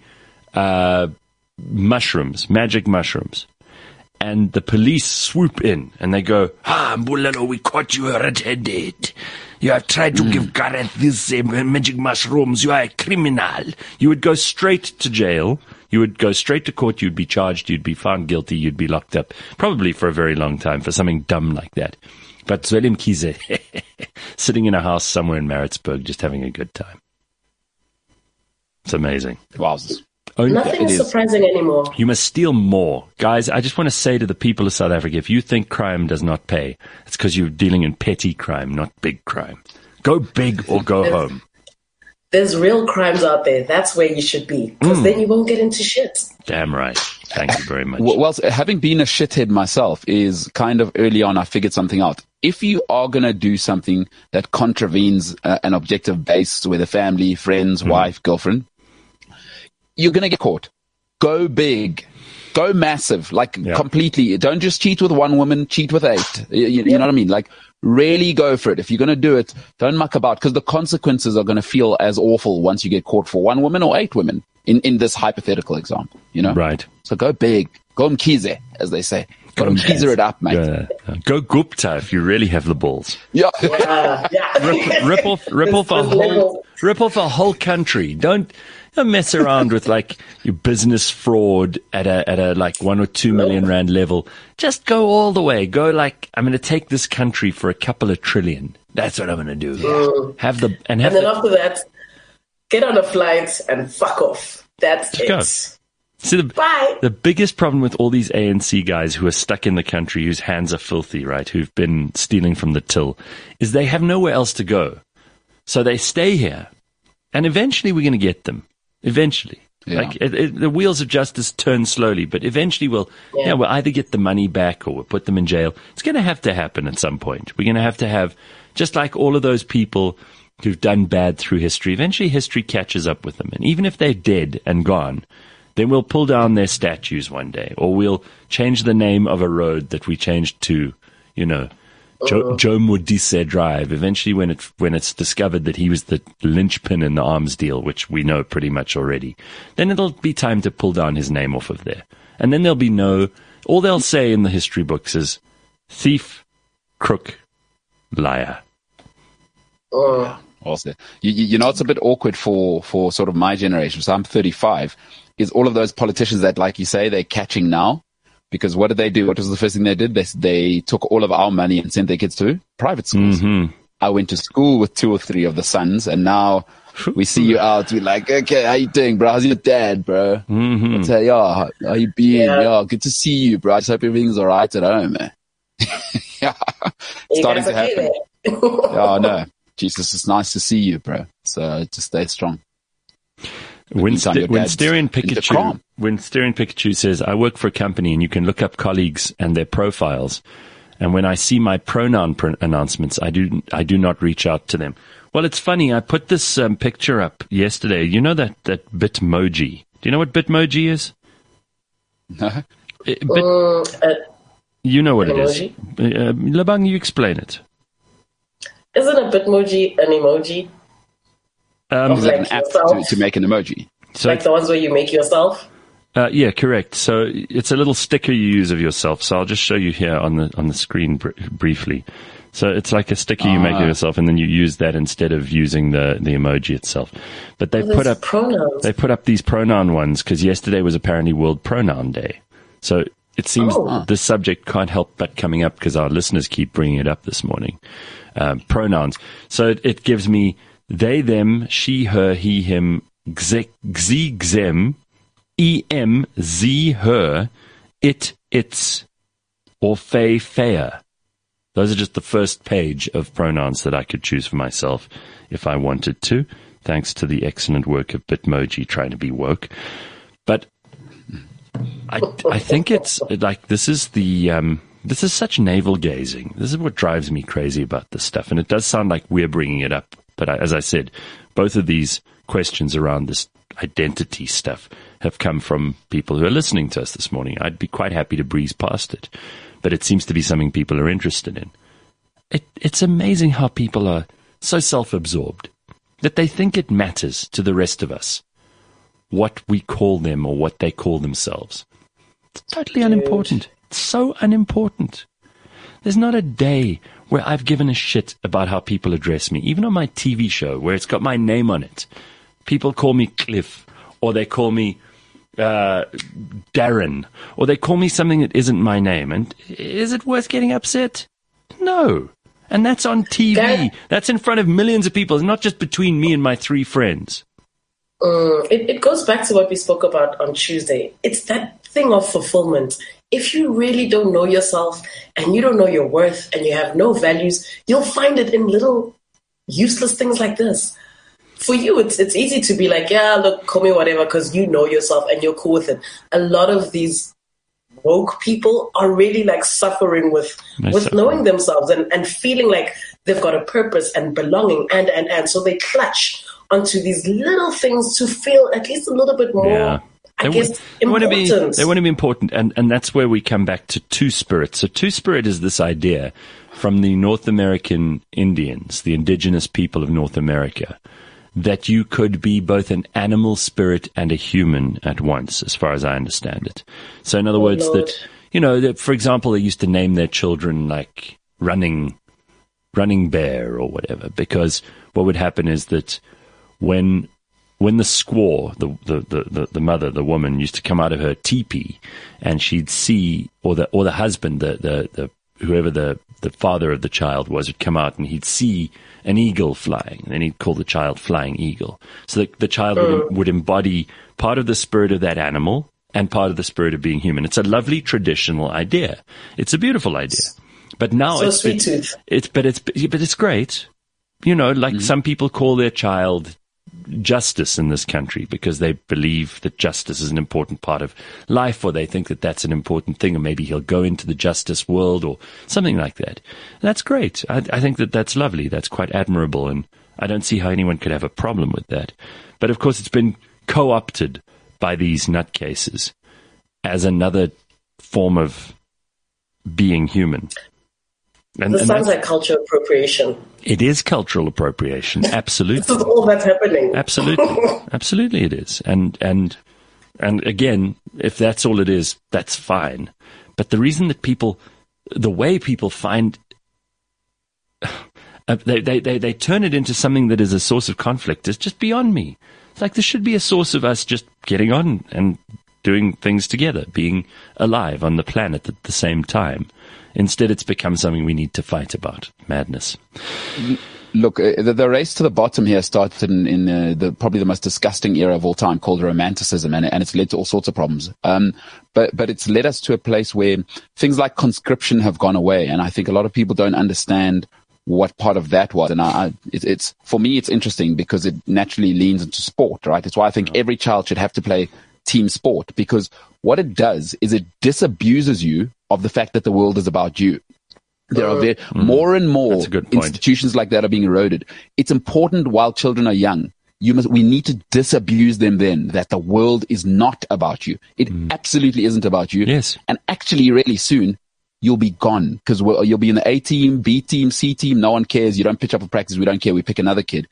mushrooms, magic mushrooms, and the police swoop in and they go, Mbulelo, we caught you red-handed. You have tried to give Gareth these magic mushrooms. You are a criminal. You would go straight to jail. You would go straight to court. You'd be charged. You'd be found guilty. You'd be locked up, probably for a very long time, for something dumb like that. But Zweli Mkhize, sitting in a house somewhere in Maritzburg, just having a good time. It's amazing. Wowzers. Nothing is surprising anymore. You must steal more. Guys, I just want to say to the people of South Africa, if you think crime does not pay, it's because you're dealing in petty crime, not big crime. Go big or go home. There's real crimes out there. That's where you should be, because then you won't get into shit. Damn right. Thank you very much. Well, having been a shithead myself, is kind of early on I figured something out. If you are going to do something that contravenes an objective base with a family, friends, wife, girlfriend, you're going to get caught. Go big. Go massive. Completely. Don't just cheat with one woman, cheat with 8. You know what I mean? Like, really go for it. If you're going to do it, don't muck about, because the consequences are going to feel as awful once you get caught for 1 woman or 8 women in this hypothetical example, you know? Right. So go big. Go Mkhize, as they say. Go Mkhize it up, mate. Go Gupta if you really have the balls. Yeah. Rip off a whole country. Don't mess around with like your business fraud at a like 1 or 2 million rand level. Just go all the way. Go like, I'm going to take this country for a couple of trillion. That's what I'm going to do. Yeah. And then after that, get on a flight and fuck off. That's it. Go. See, the biggest problem with all these ANC guys who are stuck in the country, whose hands are filthy, right, who've been stealing from the till, is they have nowhere else to go. So they stay here. And eventually we're going to get them. Eventually. Yeah. Like the wheels of justice turn slowly, but eventually we'll either get the money back or we'll put them in jail. It's going to have to happen at some point. We're going to have, just like all of those people who've done bad through history, eventually history catches up with them. And even if they're dead and gone, Then we'll pull down their statues one day, or we'll change the name of a road that we changed to, Joe Modise Drive. Eventually, when it's discovered that he was the linchpin in the arms deal, which we know pretty much already, then it'll be time to pull down his name off of there. And then there'll be all they'll say in the history books is thief, crook, liar. Also, it's a bit awkward for sort of my generation. So I'm 35. Is all of those politicians that, like you say, they're catching now? Because what did they do? What was the first thing they did? They took all of our money and sent their kids to private schools. Mm-hmm. I went to school with 2 or 3 of the sons, and now we see you out. We're like, okay, how you doing, bro? How's your dad, bro? Mm-hmm. Say, how you been? Yeah, good to see you, bro. I just hope everything's all right at home, man. Yeah, starting to happen. Oh, no. Jesus, it's nice to see you, bro. So just stay strong. When Stereo Pikachu says, I work for a company and you can look up colleagues and their profiles, and when I see my pronoun announcements, I do not reach out to them. Well, it's funny. I put this picture up yesterday. You know that Bitmoji? Do you know what Bitmoji is? No. You know what it is. Labang, you explain it. Isn't a Bitmoji an emoji? Is it an app to make an emoji? So like the ones where you make yourself? Yeah, correct. So it's a little sticker you use of yourself. So I'll just show you here on the screen briefly. So it's like a sticker you make of yourself, and then you use that instead of using the emoji itself. But they put up pronouns. They put up these pronoun ones because yesterday was apparently World Pronoun Day. So it seems this subject can't help but coming up because our listeners keep bringing it up this morning. Pronouns. So it gives me they, them, she, her, he, him, gzi, gzem, em, z, her, it, its, or fey, feya. Those are just the first page of pronouns that I could choose for myself if I wanted to, thanks to the excellent work of Bitmoji trying to be woke. But I think it's like this is such navel gazing. This is what drives me crazy about this stuff. And it does sound like we're bringing it up. But as I said, both of these questions around this identity stuff have come from people who are listening to us this morning. I'd be quite happy to breeze past it. But it seems to be something people are interested in. It's amazing how people are so self-absorbed that they think it matters to the rest of us what we call them or what they call themselves. It's totally unimportant. It's so unimportant. There's not a day where I've given a shit about how people address me. Even on my TV show where it's got my name on it, people call me Cliff, or they call me Darren, or they call me something that isn't my name. And is it worth getting upset? No. And that's on TV. That's in front of millions of people. It's not just between me and my 3 friends. It goes back to what we spoke about on Tuesday. It's that thing of fulfillment. If you really don't know yourself and you don't know your worth and you have no values, you'll find it in little useless things like this. For you, it's easy to be like, yeah, look, call me whatever, because you know yourself and you're cool with it. A lot of these woke people are really like suffering with knowing themselves and feeling like they've got a purpose and belonging and so they clutch onto these little things to feel at least a little bit more. Yeah. They want to be important, and that's where we come back to Two-Spirit. So Two-Spirit is this idea from the North American Indians, the indigenous people of North America, that you could be both an animal spirit and a human at once, as far as I understand it. So in other words, that, for example, they used to name their children like Running Bear or whatever, because what would happen is that when the squaw, the mother, the woman, used to come out of her teepee, and she'd see, or the husband, whoever the father of the child was, would come out and he'd see an eagle flying, and then he'd call the child Flying Eagle. So the child would embody part of the spirit of that animal and part of the spirit of being human. It's a lovely traditional idea. It's a beautiful idea. But now it's great. Some people call their child justice in this country because they believe that justice is an important part of life, or they think that that's an important thing, or maybe he'll go into the justice world or something like that. And that's great. I think that that's lovely. That's quite admirable, and I don't see how anyone could have a problem with that. But of course, it's been co-opted by these nutcases as another form of being human. This sounds like cultural appropriation. It is cultural appropriation, absolutely. This is all that's happening. Absolutely it is. And again, if that's all it is, that's fine. But the reason that the way people find, they turn it into something that is a source of conflict is just beyond me. It's like there should be a source of us just getting on and doing things together, being alive on the planet at the same time. Instead, it's become something we need to fight about. Madness. Look, the race to the bottom here started in the probably the most disgusting era of all time, called Romanticism, and it's led to all sorts of problems. But it's led us to a place where things like conscription have gone away, and I think a lot of people don't understand what part of that was. And it's for me, it's interesting because it naturally leans into sport, right? It's why I think every child should have to play team sport, because what it does is it disabuses you of the fact that the world is about you. There are more and more institutions like that are being eroded. It's important while children are young. We need to disabuse them then that the world is not about you. It absolutely isn't about you. Yes. And actually really soon you'll be gone, because you'll be in the A team, B team, C team. No one cares. You don't pitch up for practice. We don't care. We pick another kid.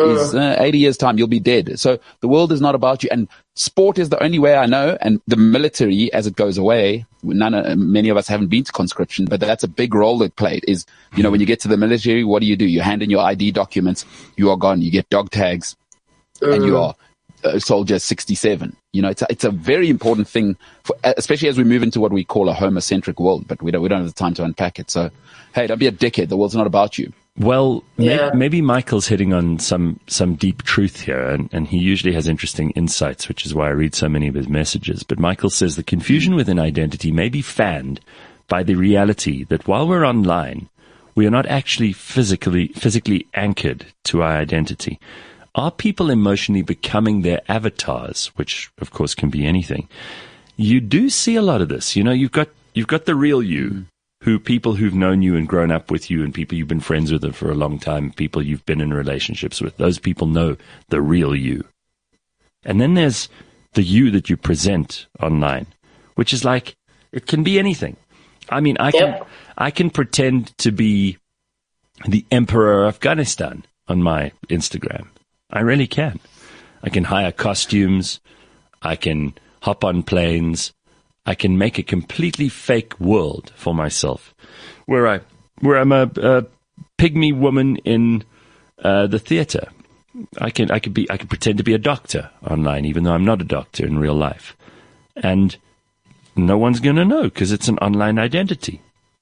80 years time, you'll be dead. So the world is not about you. And sport is the only way I know. And the military, as it goes away, many of us haven't been to conscription, but that's a big role it played. Is, when you get to the military, what do? You hand in your ID documents. You are gone. You get dog tags, and you are soldier 67. It's a very important thing, especially as we move into what we call a homocentric world. But we don't have the time to unpack it. So, hey, don't be a dickhead. The world's not about you. Well, maybe Michael's hitting on some deep truth here, and he usually has interesting insights, which is why I read so many of his messages. But Michael says the confusion within identity may be fanned by the reality that while we're online, we are not actually physically anchored to our identity. Are people emotionally becoming their avatars, which of course can be anything? You do see a lot of this. You've got the real you. People who've known you and grown up with you, and people you've been friends with for a long time, people you've been in relationships with. Those people know the real you. And then there's the you that you present online, which is like, it can be anything. I mean, I can pretend to be the Emperor of Afghanistan on my Instagram. I really can. I can hire costumes. I can hop on planes. I can make a completely fake world for myself, where I'm a pygmy woman in the theater. I could pretend to be a doctor online, even though I'm not a doctor in real life, and no one's going to know because it's an online identity,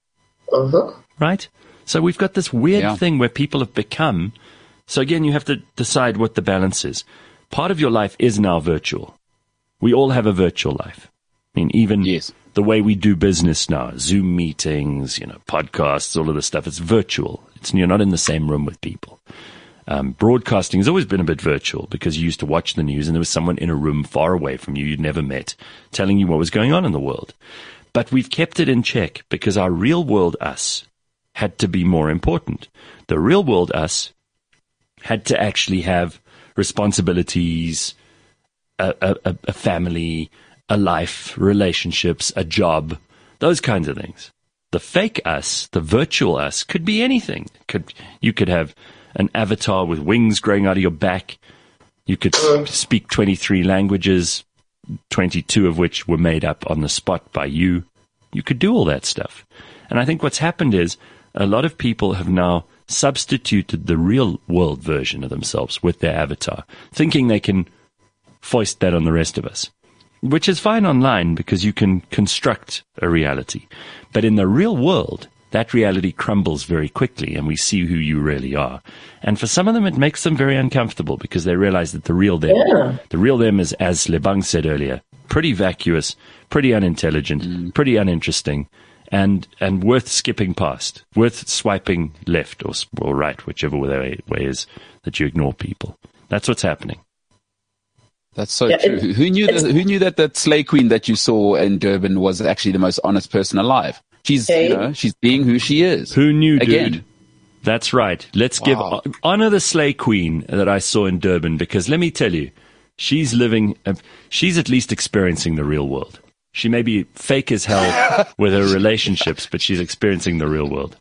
right? So we've got this weird thing where people have become. So again, you have to decide what the balance is. Part of your life is now virtual. We all have a virtual life. I mean, even the way we do business now, Zoom meetings, podcasts, all of this stuff, it's virtual. You're not in the same room with people. Broadcasting has always been a bit virtual because you used to watch the news and there was someone in a room far away from you you'd never met telling you what was going on in the world. But we've kept it in check because our real world us had to be more important. The real world us had to actually have responsibilities, a family, a life, relationships, a job, those kinds of things. The fake us, the virtual us, could be anything. You could have an avatar with wings growing out of your back. You could speak 23 languages, 22 of which were made up on the spot by you. You could do all that stuff. And I think what's happened is a lot of people have now substituted the real world version of themselves with their avatar, thinking they can foist that on the rest of us. Which is fine online because you can construct a reality. But in the real world, that reality crumbles very quickly and we see who you really are. And for some of them, it makes them very uncomfortable because they realize that the real them is, as Lebang said earlier, pretty vacuous, pretty unintelligent, pretty uninteresting, and worth skipping past, worth swiping left or right, whichever way is that you ignore people. That's what's happening. That's so true. Who knew that Slay Queen that you saw in Durban was actually the most honest person alive? She's, she's being who she is. Who knew, dude? That's right. Let's give honor the Slay Queen that I saw in Durban, because let me tell you, she's at least experiencing the real world. She may be fake as hell with her relationships, but she's experiencing the real world.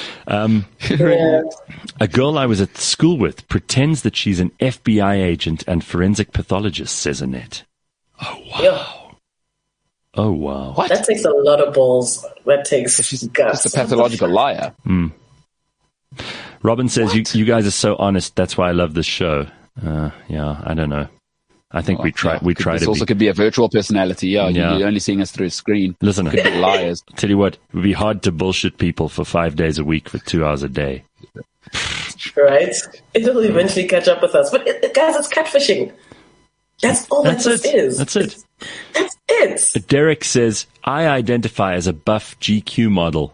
A girl I was at school with pretends that she's an FBI agent and forensic pathologist, says Annette. Oh, wow. Yeah. Oh, wow. What? That takes a lot of balls. That takes She's guts. just a pathological liar. Robin says, you guys are so honest. That's why I love this show. Yeah, I don't know. I think we try This to also could be a virtual personality. Yeah. You're only seeing us through a screen. Listen, could be liars. Tell you what, it would be hard to bullshit people for 5 days a week for 2 hours a day. Right? It'll eventually catch up with us. But guys, it's catfishing. That's all that just is. That's it. That's it. Derek says, I identify as a buff GQ model.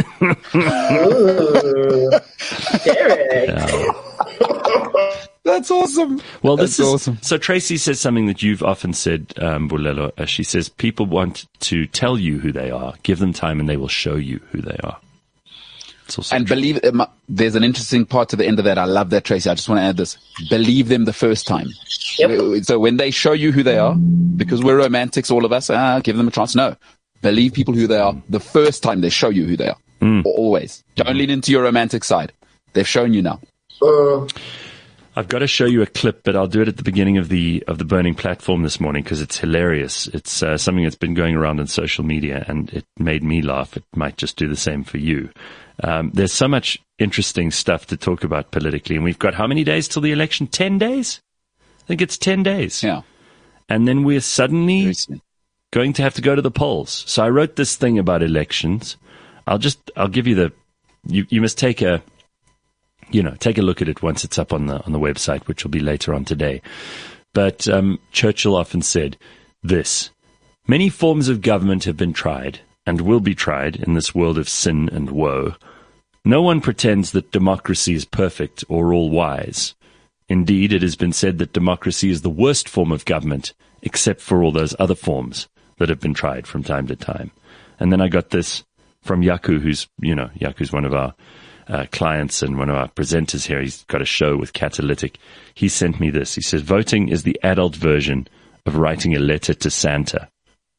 Ooh, Derek. That's awesome. Well, That's awesome. So Tracy says something that you've often said, Bulelo. She says, people want to tell you who they are. Give them time and they will show you who they are. And believe there's an interesting part to the end of that. I love that, Tracy. I just want to add this. Believe them the first time. Yep. So when they show you who they are, because we're romantics, all of us, give them a chance. No. Believe people who they are the first time they show you who they are. Always. Don't lean into your romantic side. They've shown you now. I've got to show you a clip, but I'll do it at the beginning of the Burning Platform this morning because it's hilarious. It's something that's been going around on social media, and it made me laugh. It might just do the same for you. There's so much interesting stuff to talk about politically, and we've got how many days till the election? 10 days? I think it's 10 days. Yeah. And then we're suddenly going to have to go to the polls. So I wrote this thing about elections. I'll give you you must take a look at it once it's up on the website, which will be later on today. But Churchill often said this: many forms of government have been tried and will be tried in this world of sin and woe. No one pretends that democracy is perfect or all-wise. Indeed, it has been said that democracy is the worst form of government, except for all those other forms that have been tried from time to time. And then I got this from Yaku, Yaku's one of our clients and one of our presenters here. He's got a show with Catalytic. He sent me this. He says, voting is the adult version of writing a letter to Santa.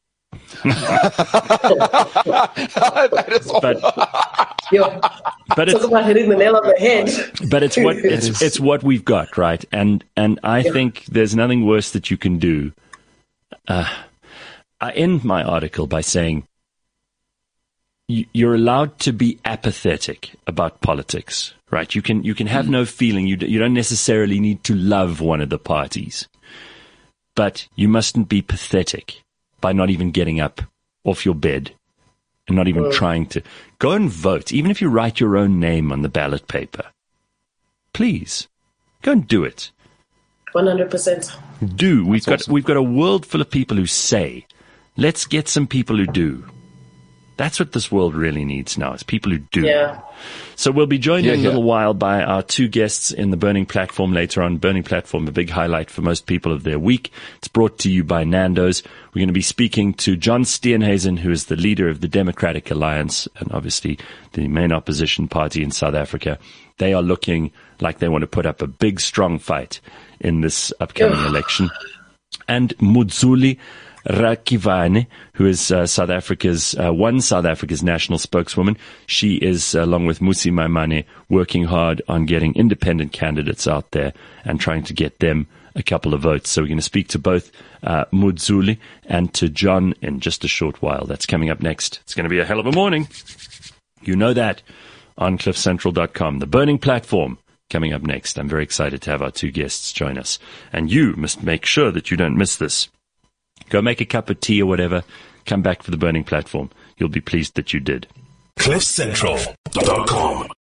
That is awesome. But Talk about hitting the nail on the head. But it's what we've got, right? And I think there's nothing worse that you can do. I end my article by saying you're allowed to be apathetic about politics, right? You can have no feeling. You don't necessarily need to love one of the parties, but you mustn't be pathetic by not even getting up off your bed and not even trying to go and vote. Even if you write your own name on the ballot paper, please go and do it. 100%. Do. We've got a world full of people who say, let's get some people who do. That's what this world really needs now, is people who do. Yeah. So we'll be joined in a little while by our two guests in the Burning Platform later on. Burning Platform, a big highlight for most people of their week. It's brought to you by Nando's. We're going to be speaking to John Steenhuisen, who is the leader of the Democratic Alliance and obviously the main opposition party in South Africa. They are looking like they want to put up a big, strong fight in this upcoming election. And Mudzuli Rakivane, who is South Africa's national spokeswoman. She is, along with Musi Maimane, working hard on getting independent candidates out there and trying to get them a couple of votes. So we're going to speak to both Mudzuli and to John in just a short while. That's coming up next. It's going to be a hell of a morning. You know that on cliffcentral.com. The Burning Platform coming up next. I'm very excited to have our two guests join us. And you must make sure that you don't miss this. Go make a cup of tea or whatever. Come back for the Burning Platform. You'll be pleased that you did. cliffcentral.com